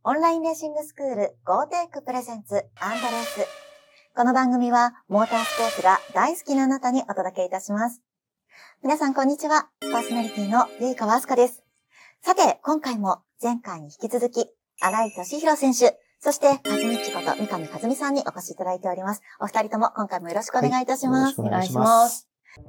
オンラインレーシングスクール GoTake プレゼンツ&レース。この番組はモータースポーツが大好きなあなたにお届けいたします。皆さんこんにちは。パーソナリティの結川明日香です。さて、今回も前回に引き続き、新井敏弘選手、そして、はずみっちこと三上和美さんにお越しいただいております。お二人とも今回もよろしくお願いいたします。 お願いします。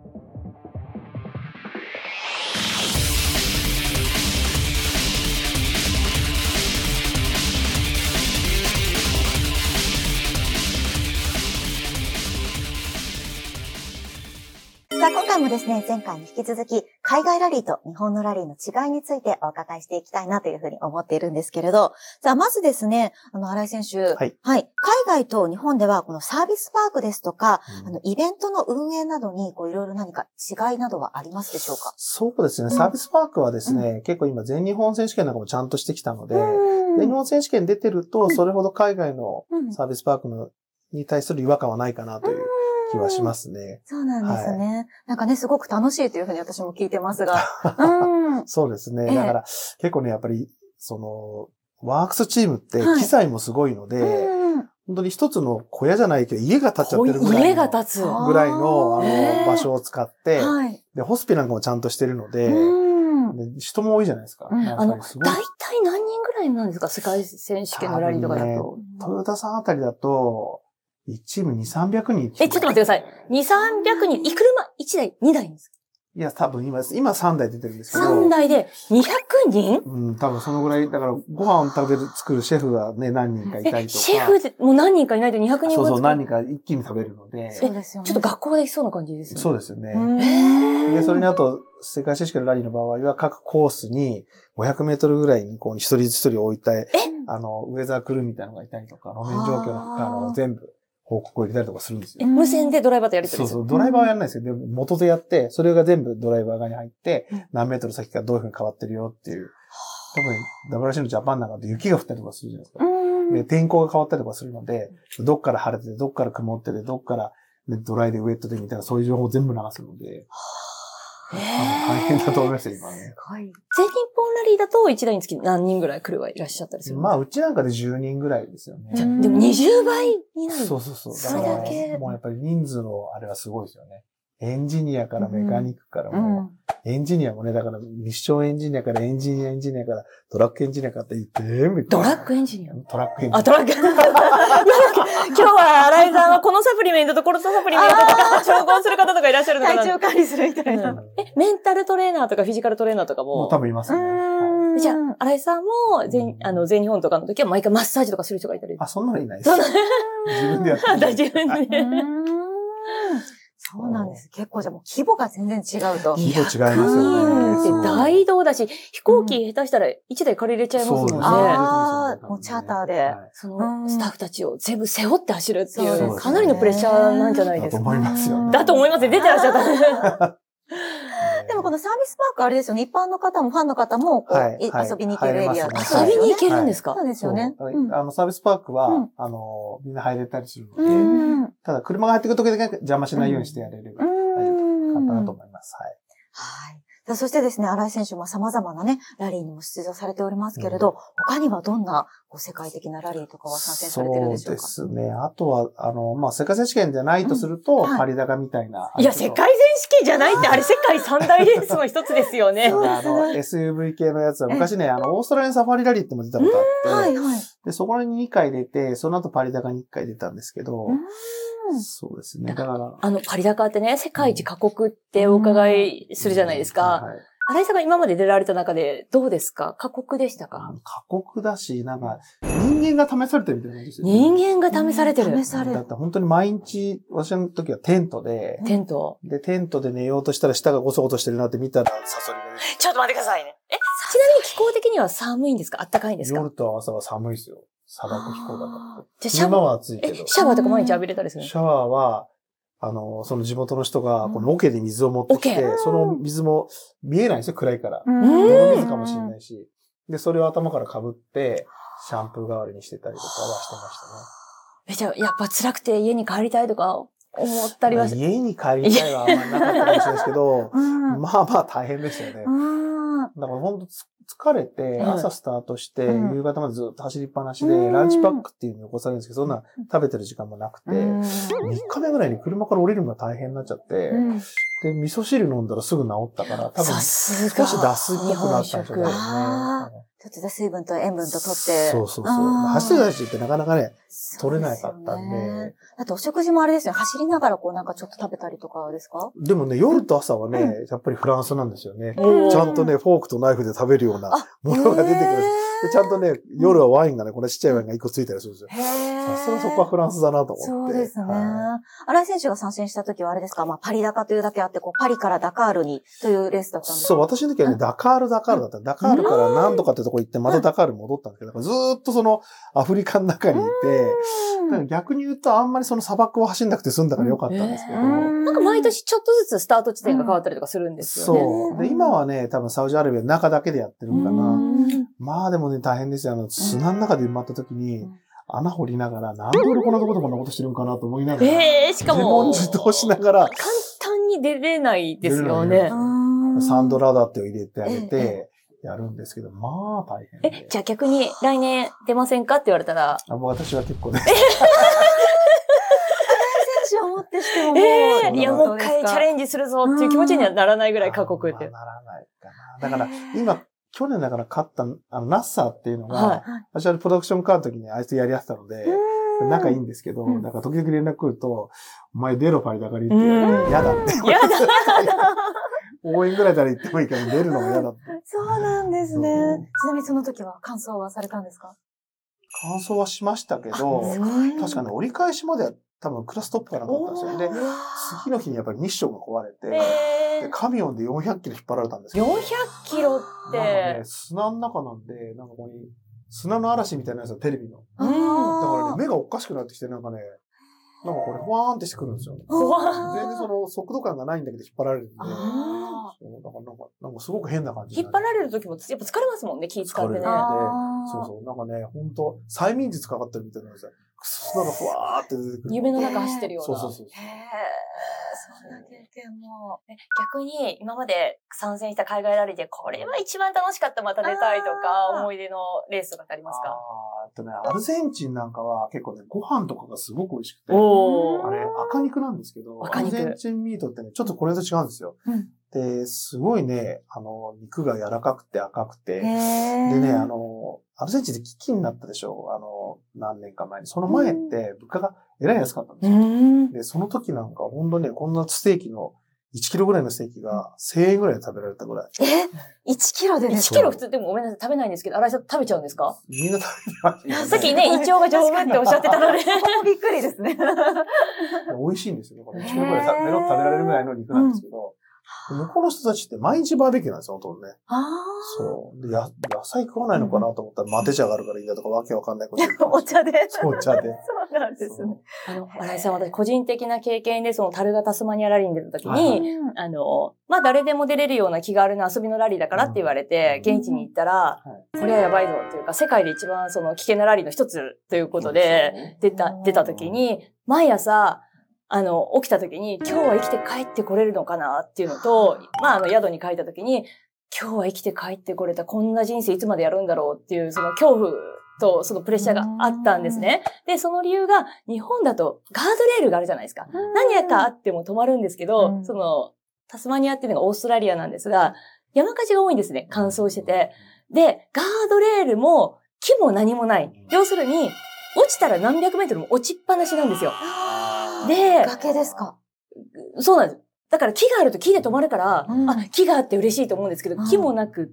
さあ、今回もですね、前回に引き続き、海外ラリーと日本のラリーの違いについてお伺いしていきたいなというふうに思っているんですけれど、さあ、まずですね、新井選手、はい。海外と日本では、このサービスパークですとか、イベントの運営などに、いろいろ何か違いなどはありますでしょうか？ そうですね、サービスパークはですね、結構今全日本選手権なんかもちゃんとしてきたので、全日本選手権出てると、それほど海外のサービスパークに対する違和感はないかなという気はしますね。 そうなんですね。はい、なんかね、すごく楽しいというふうに私も聞いてますが。 そうですね。だから、結構ね、やっぱり、ワークスチームって機材もすごいので、本当に一つの小屋じゃないけど、家が建っちゃってるぐらいの場所を使って、で、ホスピなんかもちゃんとしてるので、人も多いじゃないですか。 大体何人ぐらいなんですか？世界選手権のラリーとかだと。 トヨタさんあたりだと、1チーム2、300人。 ちょっと待ってください。2、300人。車1台、2台ですか？ いや、多分今3台出てるんですけど。 3台で200人？ 多分そのぐらい、だからご飯を作るシェフがね、何人かいたりとか。 シェフでもう何人かいないと200人そう、何人か一気に食べるので。 そうですよね。 ちょっと学校ができそうな感じですね。 そうですよね。で、それにあと、世界選手権のラリーの場合は各コースに500メートルぐらいに一人ずつ一人置いて、ウェザークルーみたいなのがいたりとか、路面状況の全部、報告を入れたりとかするんですよ。 無線でドライバーとやり取りする。 そう、ドライバーはやらないですけど、元でやって、それが全部ドライバー側に入って、何メートル先からどういうふうに変わってるよっていう。特に WRC のジャパンなんかって雪が降ったりとかするじゃないですか。で、天候が変わったりとかするので、どっから晴れてて、どっから曇ってて、どっから、ドライでウェットでみたいな、そういう情報を全部流すので。大変だと思いますよ、今ね。 全日本ラリーだと1台につき何人ぐらいクルーはいらっしゃったりする？ うちなんかで10人ぐらいですよね。 でも20倍になる。 そう。 それだけ。 もうやっぱり人数のあれはすごいですよね。エンジニアからメカニックからも、エンジニアもね、だからミッションエンジニアからエンジニアからトラックエンジニアからって全部。 トラックエンジニア？ トラックエンジニア。 トラックエンジニア。今日は新井さんはこのサプリメントとこのサプリメントとか調合する方とかいらっしゃるのかな？ 体調管理するみたいな。 メンタルトレーナーとかフィジカルトレーナーとかも。 多分いますね。 じゃあ、新井さんも全日本とかの時は毎回マッサージとかする人がいたり。 そんなのいないです。自分でやってる。 自分で。 そうなんです。結構じゃあもう規模が全然違うと。 規模違いますよね。 大移動だし、飛行機下手したら1台借りれちゃいますもんね。 もうチャーターで。 そのスタッフたちを全部背負って走るっていう、かなりのプレッシャーなんじゃないですか。 だと思いますよね。 だと思いますね。出てらっしゃった。 でもこのサービスパークあれですよね。一般の方もファンの方も遊びに行けるエリア。 遊びに行けるんですか？ そうですよね。 サービスパークは、みんな入れたりするので、ただ車が入ってくるときだけ邪魔しないようにしてやれれば、簡単だと思います。 はい。そしてですね、新井選手も様々なね、ラリーにも出場されておりますけれど、他にはどんな世界的なラリーとかは参戦されてるんでしょうか？ そうですね。あとは、世界選手権じゃないとすると、パリ高みたいな。 いや、世界選手権じゃないって、あれ世界三大レースの一つですよね。 SUV 系のやつは、昔ね、オーストラリアサファリラリーっても出たことあって、で、そこに2回出て、その後パリ高に1回出たんですけど、そうですね。だから。 パリ高ってね、世界一過酷ってお伺いするじゃないですか。新井さんが今まで出られた中でどうですか？過酷でしたか？ 過酷だし、人間が試されてるみたいなんですよね。 人間が試されてる。 だって本当に毎日、私の時はテントで。 テントで寝ようとしたら下がゴソゴソしてるなって見たらサソリが出て。 ちょっと待ってくださいね。ちなみに気候的には寒いんですか？暖かいんですか？ 夜と朝は寒いですよ。砂漠気候だから。 じゃあ昼間は暑いけど。 シャワーとか毎日浴びれたりする？ シャワーは、その地元の人が、この桶で水を持ってきて、その水も見えないんですよ、暗いから。泥水かもしれないし。で、それを頭から被って、シャンプー代わりにしてたりとかはしてましたね。 じゃあ、やっぱ辛くて家に帰りたいとか思ったりは家に帰りたいはあんまりなかったかもしれないですけど、まあまあ大変でしたよね。 だから本当疲れて、朝スタートして、夕方までずっと走りっぱなしで、ランチパックっていうのを起こされるんですけど、そんな食べてる時間もなくて、3日目ぐらいに車から降りるのが大変になっちゃって、で、味噌汁飲んだらすぐ治ったから、多分少し脱水っぽくなったんでしょうね。 ちょっと水分と塩分と取って。 そう。走ってる最中ってなかなかね、取れなかったんで。 あとお食事もあれですよ。走りながらこうなんかちょっと食べたりとかですか？ でもね、夜と朝はね、やっぱりフランスなんですよね。ちゃんとね、フォークとナイフで食べるようなものが出てくる。でちゃんとね、夜はワインがね、このちっちゃいワインが1個ついたりするんですよ。さすがそこはフランスだなと思って。 そうですね。新井選手が参戦した時はあれですか、パリダカというだけあって、パリからダカールにというレースだったんですか？そう、 私の時はね、ダカールだった。ダカールから何とかってとこ行って、またダカール戻ったんですけど、ずーっとそのアフリカの中にいて、逆に言うとあんまりその砂漠を走んなくて済んだからよかったんですけど。 なんか毎年ちょっとずつスタート地点が変わったりとかするんですよね。 そう。で、今はね、多分サウジアラビアの中だけでやってるんかな。まあでもね、大変ですよ。砂の中で埋まった時に、穴掘りながら、なんで俺こんなとこでこんなことしてるんかなと思いながら。 しかも。 自問自答しながら。 簡単に出れないですよね。 サンドラダってを入れてあげて、やるんですけど、まあ大変で。 じゃあ逆に来年出ませんかって言われたら。 私は結構ね。 選手をもってしてもいや、もう一回チャレンジするぞっていう気持ちにはならないぐらい過酷って。 ならないかな。だから、今、去年だから勝った、ナッサーっていうのが、私はプロダクションカーの時にあいつやり合ってたので、仲いいんですけど、だから時々連絡来ると、お前出ろパリだから言って言われて、嫌だって。 嫌だ応援ぐらいなら言ってもいいから出るのも嫌だって。 そうなんですね。ちなみにその時は感想はされたんですか？ 感想はしましたけど、確かに折り返しまでは多分クラストップがなかったんですよ。で、次の日にやっぱり日照が壊れて、でカミオンで400キロ引っ張られたんですよ。 400キロって。 なんかね、砂の中なんで、なんかここに砂の嵐みたいなやつはテレビの。だからね、目がおかしくなってきて、なんかね、なんかこれ、ふわーんってしてくるんですよ。全然その速度感がないんだけど引っ張られるんで。だからなんかすごく変な感じ。 引っ張られる時もやっぱ疲れますもんね、気使ってね。 そう。なんかね、ほんと、催眠術かかってるみたいなんですよ。なんかふわーって出てくる。 夢の中走ってるような。 そう。そんな経験も。 逆に今まで参戦した海外ラリーでこれは一番楽しかった、また出たいとか、思い出のレースとかってありますか？ アルゼンチンなんかは結構ね、ご飯とかがすごく美味しくて。あれ、赤肉なんですけど、アルゼンチンミートってね、ちょっとこれと違うんですよ。で、すごいね、肉が柔らかくて赤くて。でね、アルゼンチンで危機になったでしょ？何年か前に。その前って物価がえらい安かったんですよ。で、その時なんか本当ね、こんなステーキの1キロぐらいのステーキが1000円ぐらいで食べられたぐらい。 1キロでですか？ 1 キロ普通でもごめんなさい、食べないんですけど、新井さん食べちゃうんですか？ みんな食べてます。 さっきね、胃腸が丈夫っておっしゃってたので。 びっくりですね。 美味しいんですよね。これ1キロぐらいペロッと食べられるぐらいの肉なんですけど。向こうの人たちって毎日バーベキューなんですよ、ほとんどね。そう。で、野菜食わないのかなと思ったら、マテ茶があるからいいんだとか、わけわかんないこと言って。 お茶で。 お茶で。 そうなんですね。 新井さん、私、個人的な経験で、タルガタスマニアラリーに出た時に、誰でも出れるような気軽な遊びのラリーだからって言われて、現地に行ったら、これはやばいぞっていうか、世界で一番危険なラリーの一つということで、出た時に、毎朝、起きた時に、今日は生きて帰ってこれるのかなっていうのと、宿に帰った時に、今日は生きて帰ってこれた、こんな人生いつまでやるんだろうっていう、その恐怖とそのプレッシャーがあったんですね。で、その理由が、日本だとガードレールがあるじゃないですか。何やかあっても止まるんですけど、タスマニアっていうのがオーストラリアなんですが、山火事が多いんですね。乾燥してて。で、ガードレールも木も何もない。要するに、落ちたら何百メートルも落ちっぱなしなんですよ。で、 崖ですか？ そうなんです。だから木があると木で止まるから、木があって嬉しいと思うんですけど、木もなくって、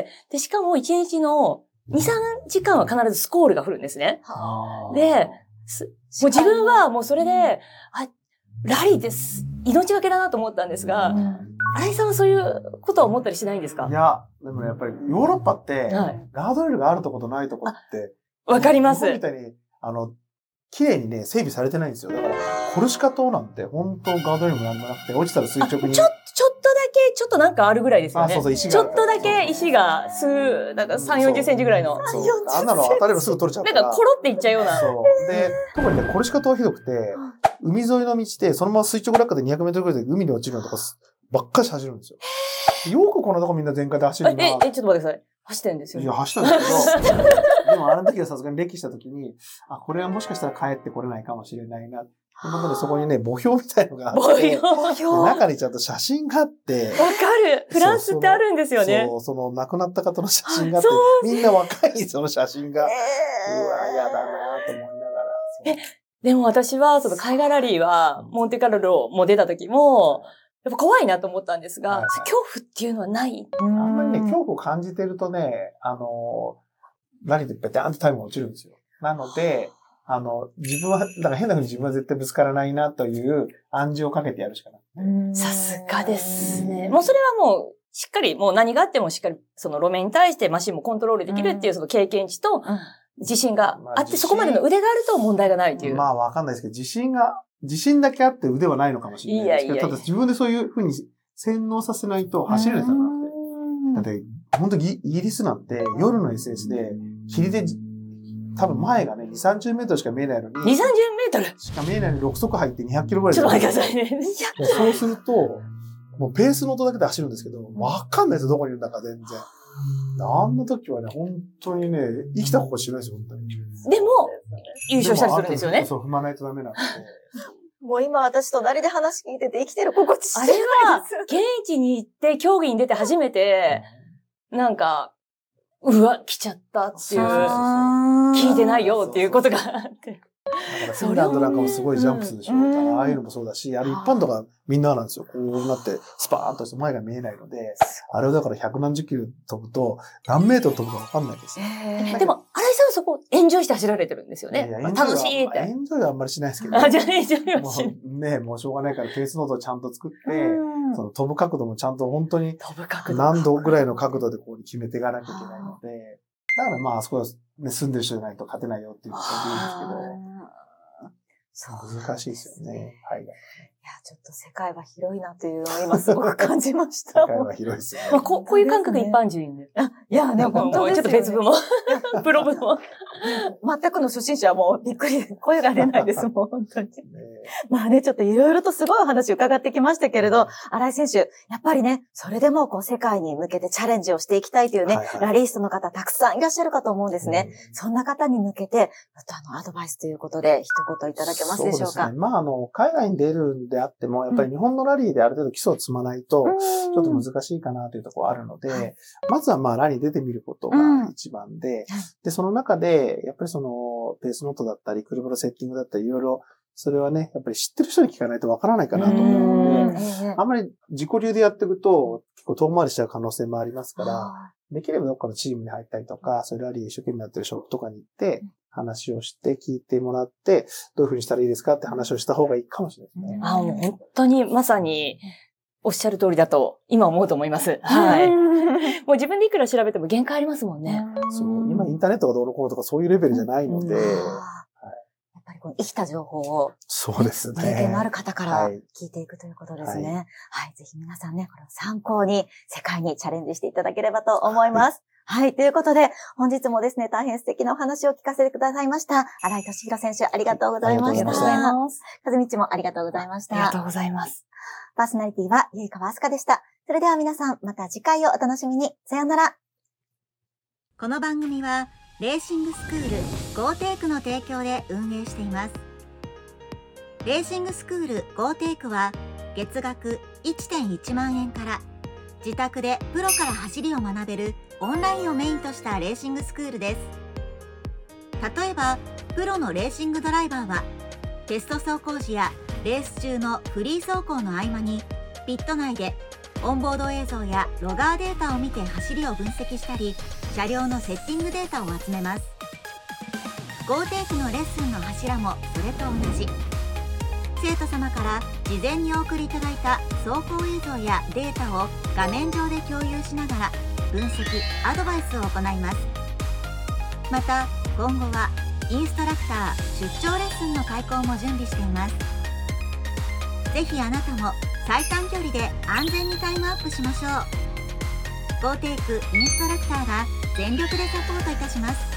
で、しかも1日の2、3時間は必ずスコールが降るんですね。で、もう自分はもうそれで、ラリーです。命がけだなと思ったんですが、新井さんはそういうことは思ったりしないんですか？ いや、でもね、やっぱりヨーロッパって、ガードレールがあるとことないとこって、 わかります。 日本みたいに、綺麗にね、整備されてないんですよ。だから、コルシカ島なんて、本当ガードレールもなんもなくて、落ちたら垂直に。 ちょっとだけ、ちょっとなんかあるぐらいですよね。 そう、石が。 ちょっとだけ石が、なんか3、40センチぐらいの。 あんなの当たればすぐ取れちゃうから。 なんかコロっていっちゃうような。 そう。で、特にね、コルシカ島はひどくて、海沿いの道で、そのまま垂直落下で200メートルぐらいで海に落ちるのとか、 ばっかり走るんですよ。よくこのとこみんな全開で走るな。 ちょっと待ってください。走ってるんですよ。 いや、走ったんですけど、でもあの時はさすがに歴した時に、これはもしかしたら帰ってこれないかもしれないな。ということでそこにね、墓標みたいのがあって、中にちゃんと写真があって、 わかる。フランスってあるんですよね。 そう、その亡くなった方の写真があって、みんな若いその写真が、うわ、嫌だなと思いながら。 でも私は、その海外ラリーは、モンテカルロも出た時も、やっぱ怖いなと思ったんですが、恐怖っていうのはない。 あんまりね、恐怖を感じてるとね、ラリーでペタンとタイムが落ちるんですよ。なので、自分は、だから変な風に自分は絶対ぶつからないなという暗示をかけてやるしかない。 さすがですね。もうそれはもう、しっかり、もう何があってもしっかり、その路面に対してマシンもコントロールできるっていうその経験値と、自信があって、そこまでの腕があると問題がないという。 まあわかんないですけど、自信だけあって腕はないのかもしれないですけど、ただ自分でそういう風に洗脳させないと走れないんだなって。だって、本当にイギリスなんて夜の SS で、霧で、多分前がね、2、30メートルしか見えないのに。 2、30メートルしか見えないのに6速入って200キロぐらい。 ちょっと待ってくださいね。 そうすると、もうペースの音だけで走るんですけど、わかんないですよ、どこにいるんだか全然。あんな時はね、本当にね、生きた心しないですよ、本当に。 でも、優勝したりするんですよね。 そう、踏まないとダメなんで。 もう今私隣で話聞いてて生きてる心地しあれは、現地に行って競技に出て初めて、なんか、うわ、来ちゃったっていう、聞いてないよっていうことがあって。 だからフィンランドなんかもすごいジャンプするでしょ。ああいうのもそうだし、一般とかみんななんですよ。こうなってスパーンとして前が見えないので、あれをだから100何十キロ飛ぶと何メートル飛ぶかわかんないですよ。 でも、新井さんはそこエンジョイして走られてるんですよね。楽しいって。 エンジョイはあんまりしないですけど。 じゃあエンジョイはしない。 ね、もうしょうがないからペースノートをちゃんと作って、その飛ぶ角度もちゃんと本当に何度ぐらいの角度でこう決めていかなきゃいけないので、だからまああそこはね、住んでる人じゃないと勝てないよっていうことでいいんですけど。難しいですよね。はい。いや、 ちょっと世界は広いなというのを今すごく感じました。 世界は広いですよね。 こういう感覚一般人で。 いやね、本当ですよね。 ちょっと別部門。プロ部門。 全くの初心者はもうびっくり、声が出ないです、もう本当に。まあね、ちょっといろいろとすごいお話伺ってきましたけれど、新井選手、やっぱりね、それでもこう世界に向けてチャレンジをしていきたいというね、ラリーストの方たくさんいらっしゃるかと思うんですね。そんな方に向けて、アドバイスということで一言いただけますでしょうか。 そうですね。まあ海外に出るんであっても、やっぱり日本のラリーである程度基礎を積まないと、ちょっと難しいかなというところがあるので、まずはまあラリー出てみることが一番で、で、その中で、やっぱりその、ペースノートだったり、車のセッティングだったり、いろいろ、それはね、やっぱり知ってる人に聞かないとわからないかなと思うので、あんまり自己流でやっていくと、結構遠回りしちゃう可能性もありますから、できればどっかのチームに入ったりとか、そういうラリー一生懸命やってるショップとかに行って、話をして聞いてもらって、どういうふうにしたらいいですかって話をした方がいいかもしれないですね。 もう本当にまさにおっしゃる通りだと今思うと思います。はい。もう自分でいくら調べても限界ありますもんね。 そう。今インターネットがどうのこうのとかそういうレベルじゃないので、やっぱりこの生きた情報を、 そうですね。 経験のある方から聞いていくということですね。はい。ぜひ皆さんね、これを参考に世界にチャレンジしていただければと思います。はい。ということで、本日もですね、大変素敵なお話を聞かせてくださいました。新井敏弘選手、ありがとうございました。ありがとうございます。かずみちもありがとうございました。 ありがとうございます。 パーソナリティは、ゆいかわあすかでした。それでは皆さん、また次回をお楽しみに。さようなら。この番組は、レーシングスクール、ゴーテークの提供で運営しています。レーシングスクール、ゴーテークは、月額 1.1 万円から、自宅でプロから走りを学べるオンラインをメインとしたレーシングスクールです。例えば、プロのレーシングドライバーは、テスト走行時やレース中のフリー走行の合間に、ピット内でオンボード映像やロガーデータを見て走りを分析したり、車両のセッティングデータを集めます。ゴーテークのレッスンの柱もそれと同じ。生徒様から事前にお送りいただいた走行映像やデータを画面上で共有しながら分析・アドバイスを行います。また今後はインストラクター出張レッスンの開講も準備しています。ぜひあなたも最短距離で安全にタイムアップしましょう。ゴーテークインストラクターが全力でサポートいたします。